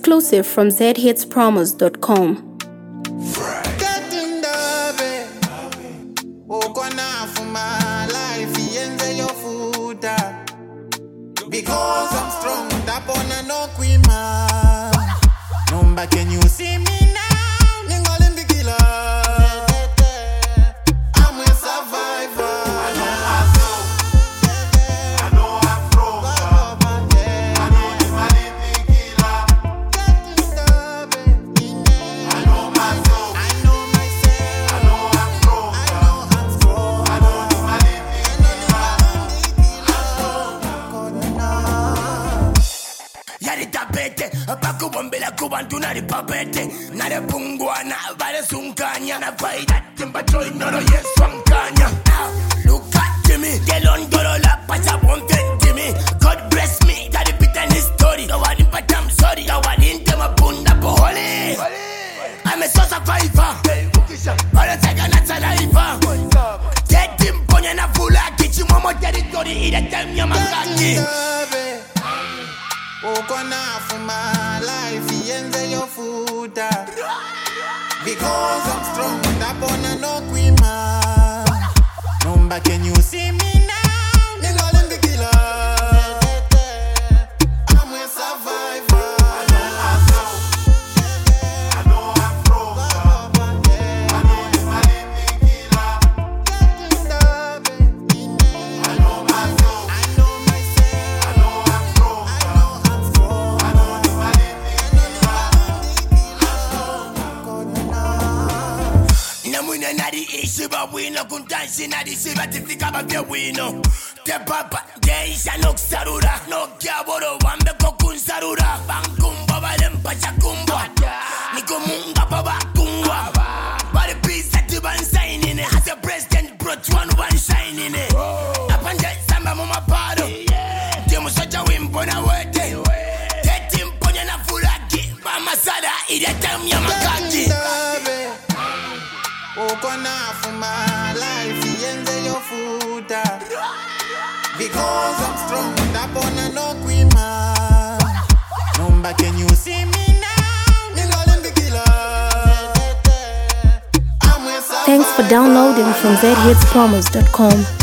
Exclusive from zhitspromos.com. Because I'm strong, that on a no queen man. Number, can you see me now? Ningolim the killer. I'm a survivor. I know I'm strong. I know the man in the killer. I know myself. I know myself. I know I'm strong. I know the man in the Yari tapete, paku bombela kubantu nari papete. Nare pungwana, vale sunkanya. Na faida timba choi noro yeswankanya. Look at me, gelon dolo la pacha bonten Jimmy. God bless me, daddy pita ni story. Gawani patam sorry, gawani inte mapunda pohole. I'm a source of survivor. All take a saliva. Get him ponya na fula kichi momo territory ida time yamakaki. Okona for my life, yenze your food. Because I'm strong, that on a no queen man. Number, can you see me now? Ningolim the killer. I'm a survivor. I know I'm strong. I know the man in the killer. I know myself. I know I'm strong. I know the man in the Namuna nadi ishiba wino kuntanshi nadi shiba tifika babye wino. Te papa de isha nok sarura. No kiaboro wambe kokun sarura. Bankumba balempa chakumba. Niko munga baba kungwa. Bari pisa tiban sign in it. As a president brought one shine in it. Apanje samba mama paro. Timu socha wimpo na wete. Tetim ponya na fulaki. Mama sada ide tem ya makaki. Okona for my life, yenze your food. Because I'm strong, that on a no queen man. Number, can you see me now? Ningolim the killer. I'm a survivor. Thanks for downloading from zhitspromos.com.